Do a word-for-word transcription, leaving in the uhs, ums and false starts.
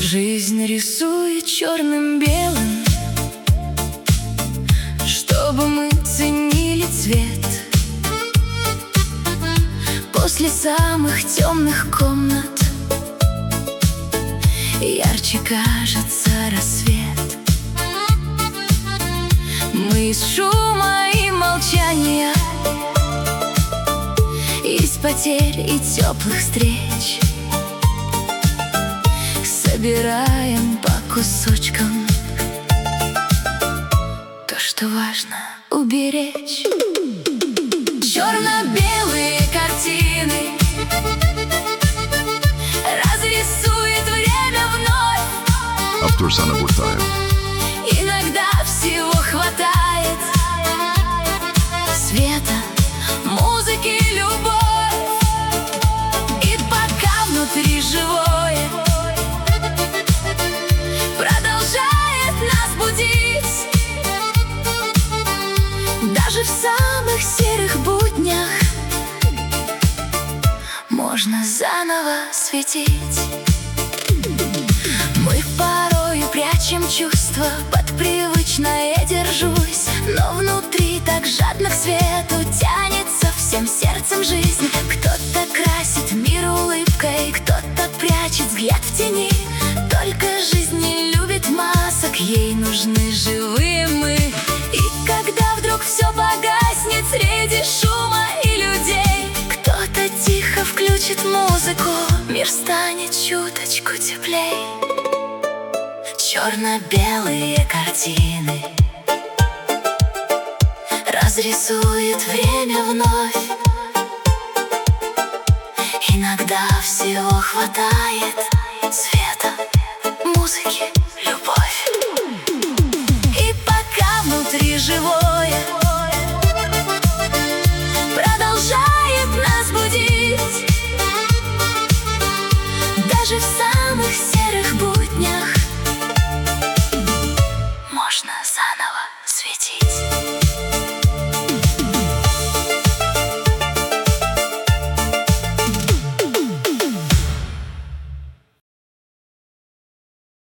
Жизнь рисует черным-белым, чтобы мы ценили цвет. После самых темных комнат ярче кажется рассвет. Мы из шума и молчания, из потерь и теплых встреч собираем по кусочкам то, что важно уберечь. Черно-белые картины разрисует время вновь. Автор Sana Burtaev. Иногда всего хватает: света, музыки, любовь. И пока внутри живое продолжает нас будить, даже в самых серых буднях можно заново светить. Мы порою прячем чувства под привычное «держусь», но внутри так жадно к свету тянется всем сердцем жизнь. Кто-то красит мир улыбкой, кто-то прячет взгляд в тени. Только жизнь не любит масок, ей нужны живые мы. И когда вдруг все погаснет среди шума и людей, кто-то тихо включит музыку, мир станет чуточку теплей. Черно-белые картины разрисует время вновь. Иногда всего хватает: света, музыки,